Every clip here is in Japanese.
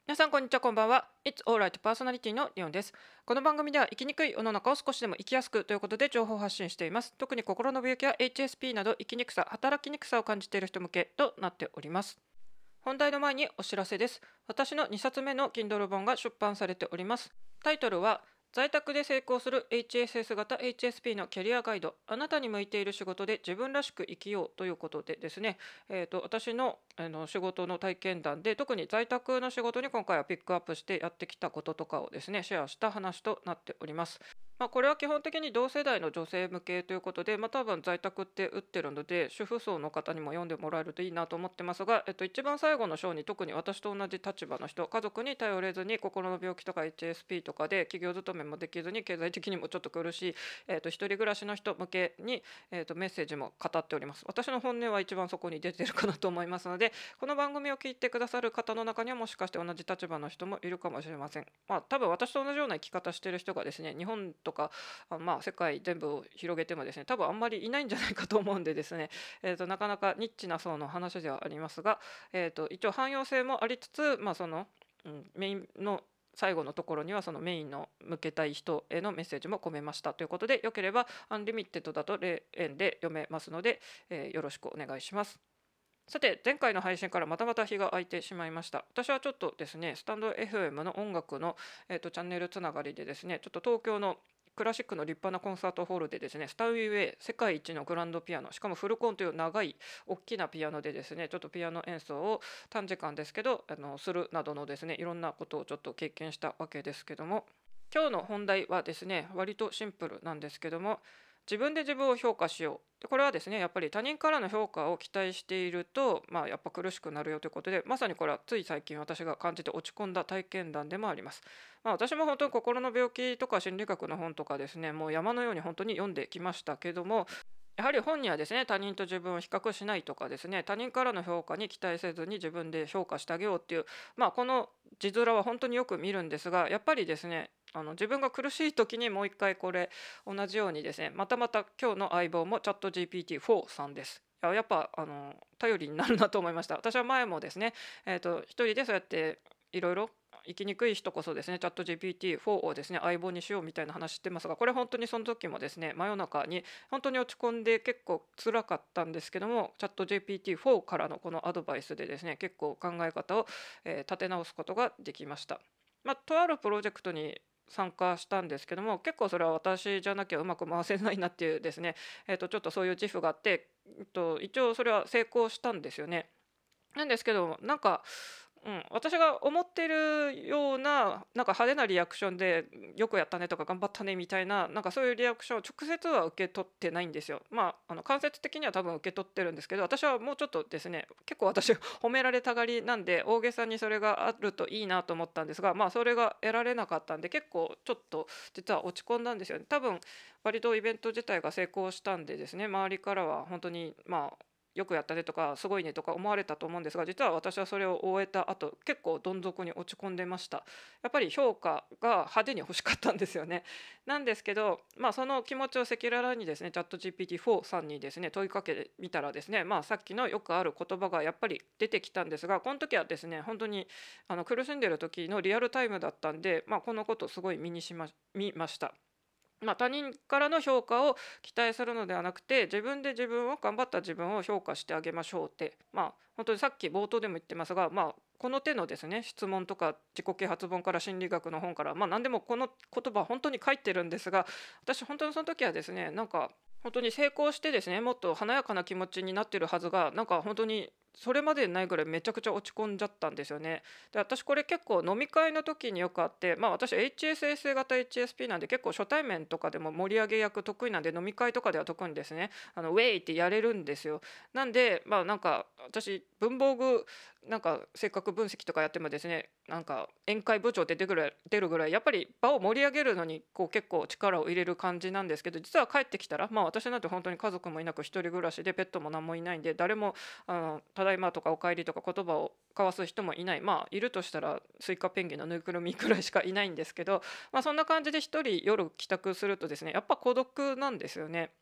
皆さんこんにちは、こんばんは。 It's alright パーソナリティのリオンです。この番組では生きにくい世の中を少しでも生きやすくということで情報を発信しています。特に心の病気や HSP など生きにくさ、働きにくさを感じている人向けとなっております。本題の前にお知らせです。私の2冊目の Kindle 本が出版されております。タイトルは在宅で成功する HSS 型 HSP のキャリアガイド、あなたに向いている仕事で自分らしく生きようということでですね、私の仕事の体験談で、特に在宅の仕事に今回はピックアップしてやってきたこととかをですねシェアした話となっております。これは基本的に同世代の女性向けということで、多分在宅って打ってるので主婦層の方にも読んでもらえるといいなと思ってますが、一番最後の章に特に私と同じ立場の人、家族に頼れずに心の病気とか HSP とかで企業勤めもできずに経済的にもちょっと苦しい、一人暮らしの人向けに、メッセージも語っております。私の本音は一番そこに出てるかなと思いますので、この番組を聞いてくださる方の中にはもしかして同じ立場の人もいるかもしれません。多分私と同じような生き方してる人がですね、日本とか世界全部を広げてもですね、多分あんまりいないんじゃないかと思うんでですね、なかなかニッチな層の話ではありますが、一応汎用性もありつつ、メインの最後のところにはそのメインの向けたい人へのメッセージも込めましたということで、よければアンリミテッドだと0円で読めますので、よろしくお願いします。さて、前回の配信からまたまた日が空いてしまいました。私はちょっとですね、スタンド FM の音楽の、チャンネルつながりでですね、ちょっと東京のクラシックの立派なコンサートホールでですね、スタウィウェイ世界一のグランドピアノ、しかもフルコンという長い大きなピアノでですね、ちょっとピアノ演奏を短時間ですけどするなどのですね、いろんなことをちょっと経験したわけですけども、今日の本題はですね、割とシンプルなんですけども、自分で自分を評価しよう。でこれはですね、やっぱり他人からの評価を期待していると、やっぱ苦しくなるよということで、まさにこれはつい最近私が感じて落ち込んだ体験談でもあります。私も本当に心の病気とか心理学の本とかですね、もう山のように本当に読んできましたけども、やはり本にはですね、他人と自分を比較しないとかですね、他人からの評価に期待せずに自分で評価してあげようっていう、この字面は本当によく見るんですが、やっぱりですね、自分が苦しい時にもう一回これ同じようにですね、またまた今日の相棒もチャット GPT-4 さんです。やっぱ頼りになるなと思いました。私は前もですね、一人でそうやっていろいろ生きにくい人こそですね、チャット GPT-4 をですね相棒にしようみたいな話してますが、これ本当にその時もですね、真夜中に本当に落ち込んで結構辛かったんですけども、チャット GPT-4 からのこのアドバイスでですね、結構考え方を、立て直すことができました。とあるプロジェクトに参加したんですけども、結構それは私じゃなきゃうまく回せないなっていうですね、ちょっとそういう自負があって、一応それは成功したんですよね。なんですけど、私が思ってるような、派手なリアクションでよくやったねとか頑張ったねみたいな、そういうリアクションを直接は受け取ってないんですよ。間接的には多分受け取ってるんですけど、私はもうちょっとですね、結構私褒められたがりなんで大げさにそれがあるといいなと思ったんですが、それが得られなかったんで、結構ちょっと実は落ち込んだんですよね。多分割とイベント自体が成功したんでですね、周りからは本当によくやったねとかすごいねとか思われたと思うんですが、実は私はそれを終えた後結構どん底に落ち込んでました。やっぱり評価が派手に欲しかったんですよね。なんですけど、その気持ちを赤裸々にですねチャット GPT-4 さんにですね問いかけてみたらですね、さっきのよくある言葉がやっぱり出てきたんですが、この時はですね本当に苦しんでる時のリアルタイムだったんで、このことをすごい見ました。他人からの評価を期待するのではなくて、自分で自分を頑張った自分を評価してあげましょうって、本当にさっき冒頭でも言ってますが、この手のですね質問とか自己啓発本から心理学の本から、何でもこの言葉本当に書いてるんですが、私本当にその時はですね、本当に成功してですねもっと華やかな気持ちになってるはずが、本当にそれまでにないぐらいめちゃくちゃ落ち込んじゃったんですよね。で私これ結構飲み会の時によくあって、私 HSS 型 HSP なんで結構初対面とかでも盛り上げ役得意なんで、飲み会とかでは特にですねウェイってやれるんですよ。なんで私文房具性格分析とかやってもですね、宴会部長って出るぐらいやっぱり場を盛り上げるのに結構力を入れる感じなんですけど、実は帰ってきたら、私なんて本当に家族もいなく一人暮らしでペットも何もいないんで、誰もただいまとかお帰りとか言葉を交わす人もいない、いるとしたらスイカペンギンのぬいぐるみくらいしかいないんですけど、そんな感じで一人夜帰宅するとですねやっぱ孤独なんですよね。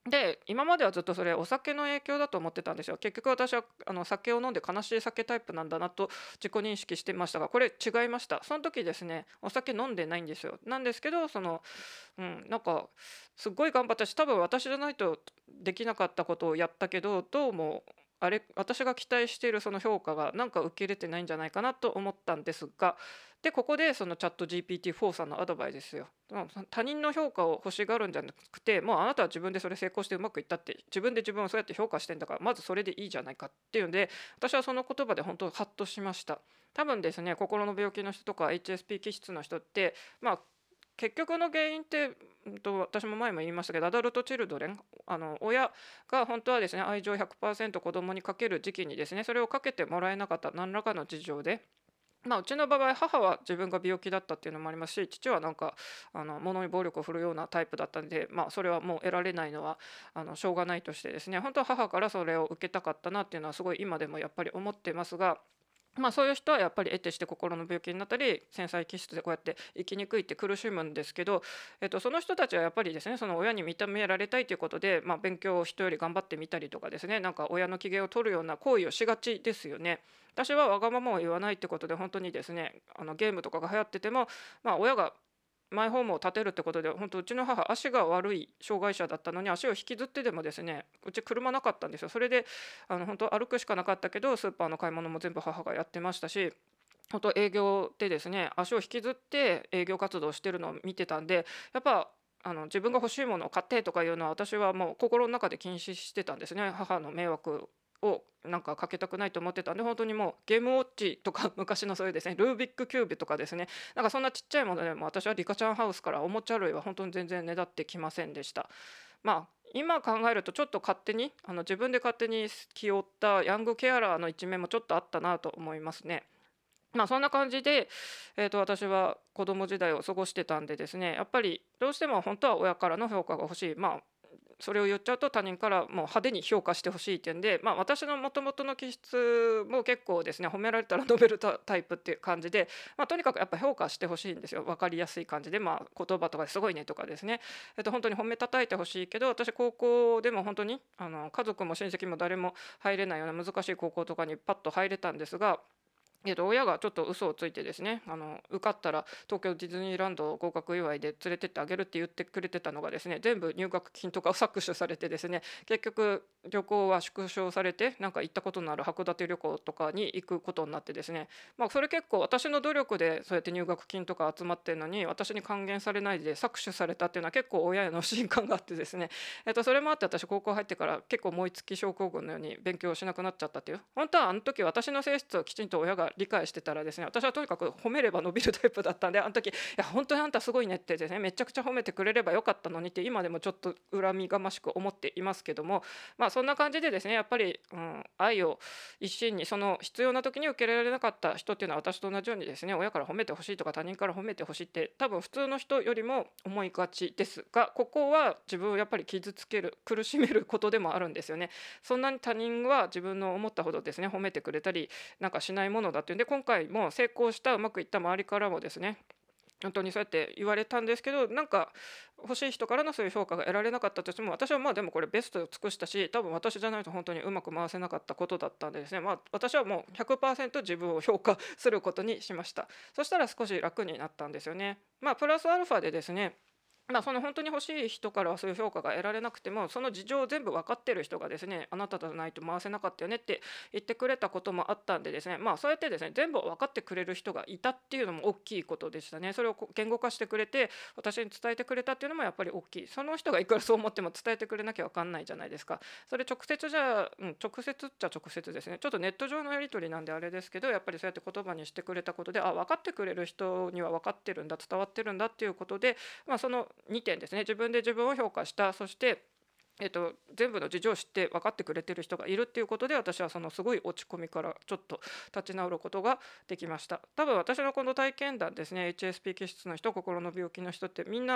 で、今まではずっとそれお酒の影響だと思ってたんですよ。結局私は酒を飲んで悲しい酒タイプなんだなと自己認識してましたが、これ違いました。その時ですね、お酒飲んでないんですよ。なんですけど、なんかすごい頑張ったし、多分私じゃないとできなかったことをやったけど、どうも私が期待しているその評価がなんか受け入れてないんじゃないかなと思ったんですが、でここでそのチャット GPT-4 さんのアドバイスですよ。他人の評価を欲しがるんじゃなくて、もうあなたは自分でそれ成功してうまくいったって、自分で自分をそうやって評価してんだから、まずそれでいいじゃないかっていうんで、私はその言葉で本当ハッとしました。多分ですね、心の病気の人とか HSP 気質の人って、結局の原因って、私も前も言いましたけど、アダルト・チルドレン、親が本当はですね、愛情100%子供にかける時期にですね、それをかけてもらえなかった何らかの事情で、うちの場合母は自分が病気だったっていうのもありますし、父はなんか物に暴力を振るうようなタイプだったんで、それはもう得られないのはしょうがないとしてですね、本当は母からそれを受けたかったなっていうのはすごい今でもやっぱり思ってますが、そういう人はやっぱり得てして心の病気になったり繊細気質でこうやって生きにくいって苦しむんですけど、その人たちはやっぱりですね、その親に認められたいということで、勉強を人より頑張ってみたりとかですね、なんか親の機嫌を取るような行為をしがちですよね。私はわがままを言わないってことで本当にですね、ゲームとかが流行ってても、親がマイホームを建てるってことで、本当うちの母足が悪い障害者だったのに足を引きずってでもですね、うち車なかったんですよ。それで本当歩くしかなかったけど、スーパーの買い物も全部母がやってましたし、本当営業でですね、足を引きずって営業活動をしてるのを見てたんで、やっぱ自分が欲しいものを買ってとかいうのは私はもう心の中で禁止してたんですね。母の迷惑をなんかかけたくないと思ってたんで、本当にもうゲームウォッチとか昔のそういうですね、ルービックキューブとかですね、なんかそんなちっちゃいものでも私はリカちゃんハウスからおもちゃ類は本当に全然ねだってきませんでした。今考えるとちょっと勝手に自分で勝手に気負ったヤングケアラーの一面もちょっとあったなと思いますね。そんな感じで、私は子供時代を過ごしてたんでですね、やっぱりどうしても本当は親からの評価が欲しい。それを言っちゃうと他人からもう派手に評価してほしいっていうんで、私のもともとの気質も結構ですね、褒められたら述べるタイプっていう感じで、とにかくやっぱ評価してほしいんですよ。分かりやすい感じで、言葉とかですごいねとかですね、本当に褒めたたいてほしいけど、私高校でも本当に家族も親戚も誰も入れないような難しい高校とかにパッと入れたんですが、親がちょっと嘘をついてですね、受かったら東京ディズニーランド合格祝いで連れてってあげるって言ってくれてたのがですね、全部入学金とかを搾取されてですね、結局旅行は縮小されて、なんか行ったことのある函館旅行とかに行くことになってですね、それ結構私の努力でそうやって入学金とか集まってるのに、私に還元されないで搾取されたっていうのは結構親への不信感があってですね、それもあって私高校入ってから結構燃え尽き症候群のように勉強しなくなっちゃったっていう。本当はあの時私の性質をきちんと親が理解してたらですね、私はとにかく褒めれば伸びるタイプだったんで、あの時いや本当にあんたすごいねってですね、めちゃくちゃ褒めてくれればよかったのにって今でもちょっと恨みがましく思っていますけども、そんな感じでですね、やっぱり、愛を一心にその必要な時に受け入れられなかった人っていうのは私と同じようにですね、親から褒めてほしいとか他人から褒めてほしいって多分普通の人よりも思いがちですが、ここは自分をやっぱり傷つける苦しめることでもあるんですよね。そんなに他人は自分の思ったほどですね褒めてくれたりなんかしないものだっていうんで、今回も成功したうまくいった周りからもですね、本当にそうやって言われたんですけど、なんか欲しい人からのそういう評価が得られなかったとしても、私はでもこれベストを尽くしたし、多分私じゃないと本当にうまく回せなかったことだったんでですね、私はもう 100% 自分を評価することにしました。そしたら少し楽になったんですよね。プラスアルファでですね、その本当に欲しい人からはそういう評価が得られなくても、その事情を全部分かってる人がですね、あなたじゃないと回せなかったよねって言ってくれたこともあったんでですね、そうやってですね全部分かってくれる人がいたっていうのも大きいことでしたね。それを言語化してくれて私に伝えてくれたっていうのもやっぱり大きい。その人がいくらそう思っても伝えてくれなきゃ分かんないじゃないですか。それ直接じゃ直接っちゃ直接ですね、ちょっとネット上のやり取りなんであれですけど、やっぱりそうやって言葉にしてくれたことで、分かってくれる人には分かってるんだ、伝わってるんだっていうことで、その2点ですね、自分で自分を評価した、そして、全部の事情を知って分かってくれてる人がいるっていうことで、私はそのすごい落ち込みからちょっと立ち直ることができました。多分私のこの体験談ですね、HSP 気質の人、心の病気の人ってみんな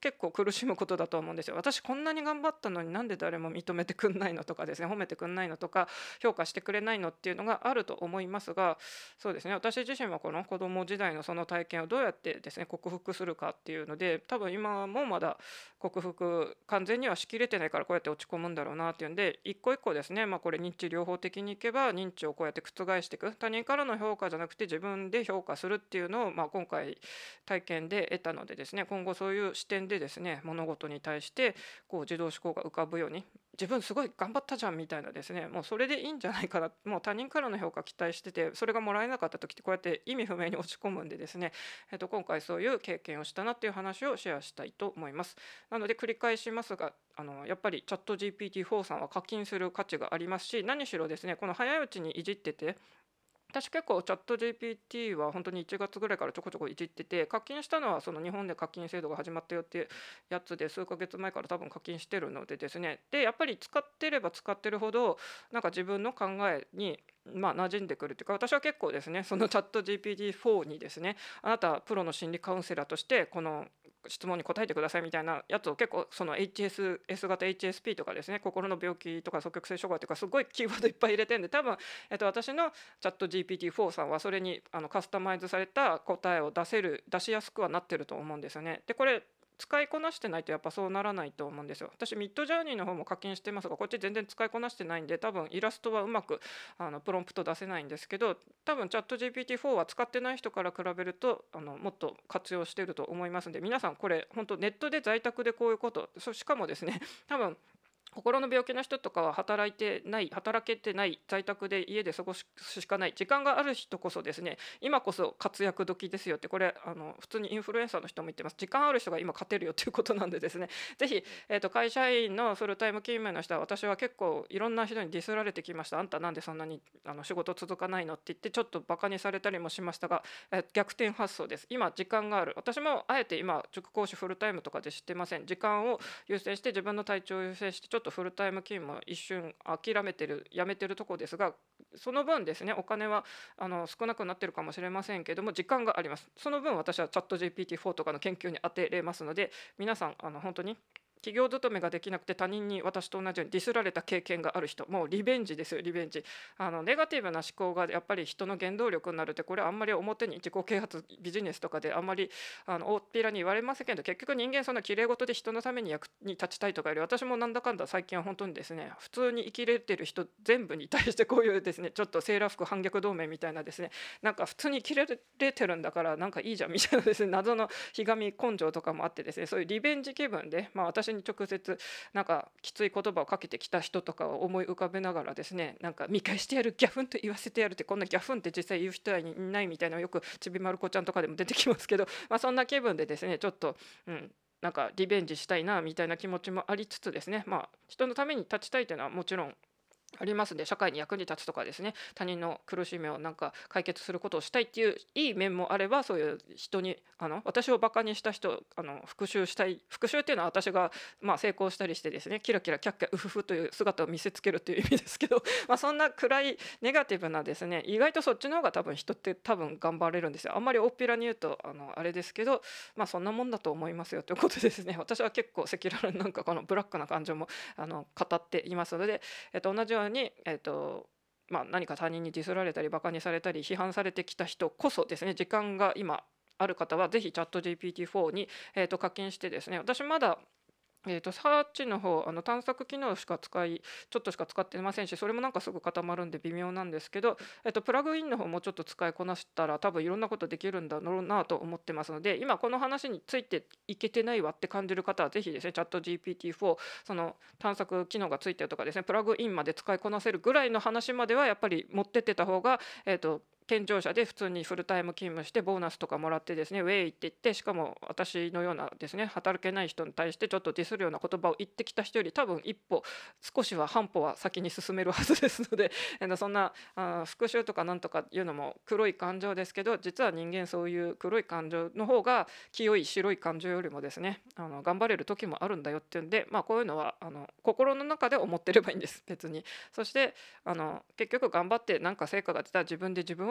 結構苦しむことだと思うんですよ。私こんなに頑張ったのになんで誰も認めてくんないのとかですね、褒めてくんないのとか評価してくれないのっていうのがあると思いますが、そうですね、私自身はこの子供時代のその体験をどうやってですね克服するかっていうので、多分今もまだ克服完全にはしきれてないからこうやって落ち込むんだろうなっていうんで、一個一個ですね、これ認知療法的にいけば認知をこうやって覆していく、他人からの評価じゃなくて自分で評価するっていうのを、今回体験で得たのでですね、今後そういう視点でですね物事に対してこう自動思考が浮かぶように、自分すごい頑張ったじゃんみたいなですね、もうそれでいいんじゃないかな、もう他人からの評価期待しててそれがもらえなかった時ってこうやって意味不明に落ち込むんでですね、今回そういう経験をしたなっていう話をシェアしたいと思います。なので繰り返しますが、やっぱりチャット GPT-4 さんは課金する価値がありますし、何しろですねこの早いうちにいじってて、私結構チャット GPT は本当に1月ぐらいからちょこちょこいじってて、課金したのはその日本で課金制度が始まったよっていうやつで数ヶ月前から多分課金してるのでですね、でやっぱり使ってれば使ってるほどなんか自分の考えに馴染んでくるというか、私は結構ですねそのチャット GPT-4 にですね、あなたプロの心理カウンセラーとしてこの質問に答えてくださいみたいなやつを結構その HS 型 HSP とかですね、心の病気とか双極性障害とかすごいキーワードいっぱい入れてるんで、多分、私のチャット GPT-4 さんはそれにカスタマイズされた答えを出しやすくはなってると思うんですよね。でこれ使いこなしてないとやっぱそうならないと思うんですよ。私ミッドジャーニーの方も課金してますが、こっち全然使いこなしてないんで多分イラストはうまくプロンプト出せないんですけど、多分チャット GPT-4 は使ってない人から比べるともっと活用していると思いますので、皆さんこれ本当ネットで在宅でこういうこと、しかもですね多分心の病気の人とかは働けてない、在宅で家で過ごすしかない時間がある人こそですね、今こそ活躍時ですよって、これ普通にインフルエンサーの人も言ってます。時間ある人が今勝てるよということなんでですね、ぜひ、会社員のフルタイム勤務の人は、私は結構いろんな人にディスられてきました。あんたなんでそんなに仕事続かないのって言ってちょっとバカにされたりもしましたが、逆転発想です。今時間がある、私もあえて今塾講師フルタイムとかで知ってません。時間を優先して自分の体調を優先してちょっとフルタイム勤務一瞬やめてるところですが、その分ですねお金は少なくなってるかもしれませんけども時間があります。その分私はチャット GPT-4 とかの研究に当てれますので、皆さん本当に企業勤めができなくて他人に私と同じようにディスられた経験がある人、もうリベンジですよ、リベンジ。ネガティブな思考がやっぱり人の原動力になるって、これあんまり表に自己啓発ビジネスとかであんまり大っぴらに言われませんけど、結局人間そんな綺麗事で人のために役に立ちたいとかより、私もなんだかんだ最近は本当にですね普通に生きれてる人全部に対してこういうですねちょっとセーラー服反逆同盟みたいなですね、なんか普通に生きれてるんだからなんかいいじゃんみたいなですね謎のひがみ根性とかもあってですね、そういうリベンジ気分で、私に直接なんかきつい言葉をかけてきた人とかを思い浮かべながらですね、なんか見返してやる、ギャフンと言わせてやるって、こんなギャフンって実際言う人はいないみたいな、よくちびまる子ちゃんとかでも出てきますけど、そんな気分でですねちょっと、なんかリベンジしたいなみたいな気持ちもありつつですね、人のために立ちたいというのはもちろんありますので、社会に役に立つとかですね、他人の苦しみをなんか解決することをしたいっていういい面もあれば、そういう人に私をバカにした人復讐したい、復讐っていうのは私が成功したりしてですね、キラキラキャッキャウフフという姿を見せつけるという意味ですけどそんな暗いネガティブなですね、意外とそっちの方が多分人って多分頑張れるんですよ。あんまり大っぴらに言うとあれですけど、そんなもんだと思いますよということですね。私は結構赤裸々になんかこのブラックな感情も語っていますので、同じように、何か他人にディスられたりバカにされたり批判されてきた人こそですね、時間が今ある方はぜひチャット GPT-4 に、課金してですね、私まだサーチの方探索機能ちょっとしか使ってませんし、それもなんかすぐ固まるんで微妙なんですけど、プラグインの方もちょっと使いこなしたら多分いろんなことできるんだろうなと思ってますので、今この話についていけてないわって感じる方はぜひですねチャット GPT-4 その探索機能がついてるとかですね、プラグインまで使いこなせるぐらいの話まではやっぱり持ってってた方が健常者で普通にフルタイム勤務してボーナスとかもらってですねウェイって言って、しかも私のようなですね働けない人に対してちょっとディスるような言葉を言ってきた人より多分一歩少しは半歩は先に進めるはずですのでそんな復讐とかなんとかいうのも黒い感情ですけど、実は人間そういう黒い感情の方が清い白い感情よりもですね頑張れる時もあるんだよっていうんで、こういうのは心の中で思ってればいいんです、別に。そして結局頑張って何か成果が出たら自分で自分を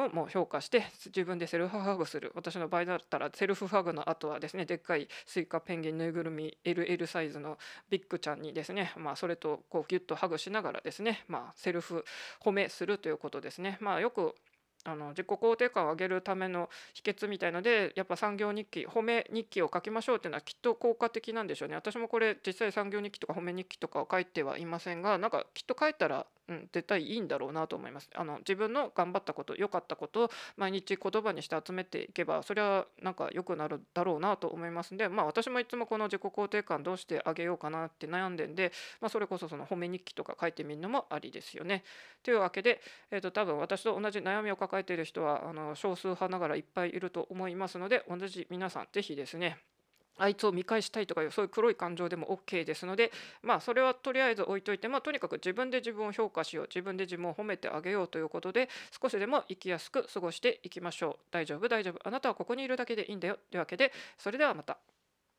をもう評価して自分でセルフハグする。私の場合だったらセルフハグの後はですね、でっかいスイカペンギンぬいぐるみ LL サイズのビッグちゃんにですね、それとこうギュッとハグしながらですね、セルフ褒めするということですね。よく自己肯定感を上げるための秘訣みたいので、やっぱ産業日記、褒め日記を書きましょうっていうのはきっと効果的なんでしょうね。私もこれ実際産業日記とか褒め日記とかは書いてはいませんが、なんかきっと書いたら、絶対いいんだろうなと思います。自分の頑張ったこと、良かったことを毎日言葉にして集めていけば、それはなんか良くなるだろうなと思いますんで、私もいつもこの自己肯定感どうして上げようかなって悩んでんで、それこそその褒め日記とか書いてみるのもありですよね。というわけで、多分私と同じ悩みを抱えている人は少数派ながらいっぱいいると思いますので、同じ皆さんぜひですね、あいつを見返したいとかいうそういう黒い感情でも OK ですので、それはとりあえず置いといて、とにかく自分で自分を評価しよう、自分で自分を褒めてあげようということで、少しでも生きやすく過ごしていきましょう。大丈夫大丈夫、あなたはここにいるだけでいいんだよというわけで、それではまた。